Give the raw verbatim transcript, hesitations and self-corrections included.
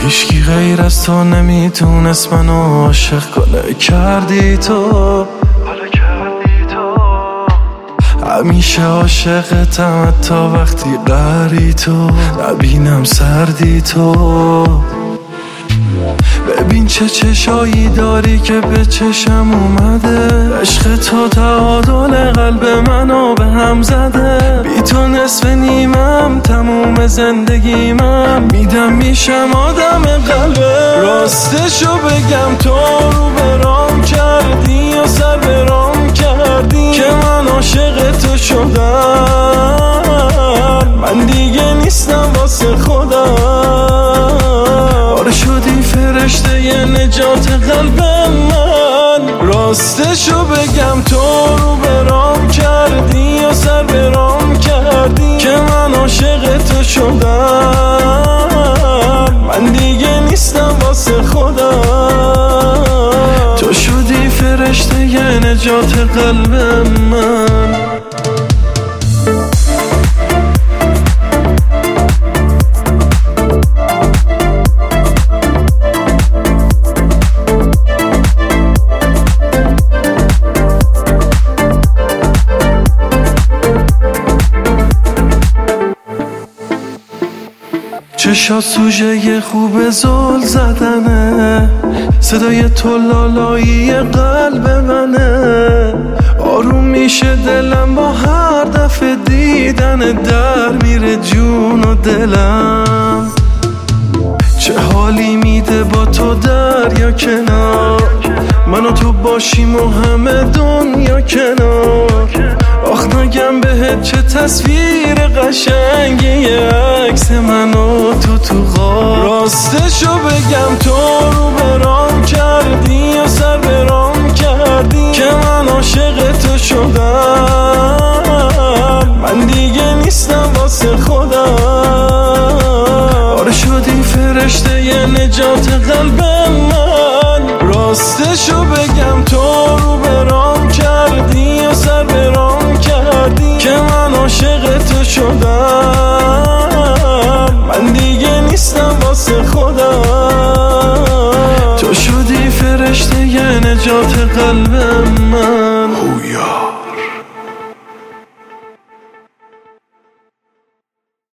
هیچکی غیر از تو نمیتونست منو عاشق کنه. کردی تو همیشه عاشقتم، تا وقتی قهری تو نبینم سردی تو. ببین چه چشایی داری که به چشم اومده، عشق تو تعادل قلب منو به هم زده. بی تو نصف نیمم، تموم زندگیمم، میدم میشم آدم قلبه. راستشو بگم تو رو برام کردی و سر برام کردی که من عاشق تو شدم. من دیگه نیستم واسه خودم، آره شدی فرشته ی نجات قلب من. راستشو بگم تو رو برام کردی و سر برام کردی که من عاشق تو شدم. من دیگه نیستم واسه خودم، تو شدی فرشته ی نجات قلب من. چشا سوژه خوب زل زدنه، صدای تو لالایی قلب منه. آروم میشه دلم با هر دفعه دیدن، در میره جون و دلم. چه حالی میده با تو دریا کنار، من و تو باشیم و همه دنیا کنار. آخ نگم بهت چه تصویر قشنگی، یه عکس من و تو تو غار. راستشو بگم تو رو برام کردی و سر برام کردی که من عاشق تو شدم. من دیگه نیستم واسه خودم، آره شدی فرشته ی نجات قلب من. راستشو بگم تو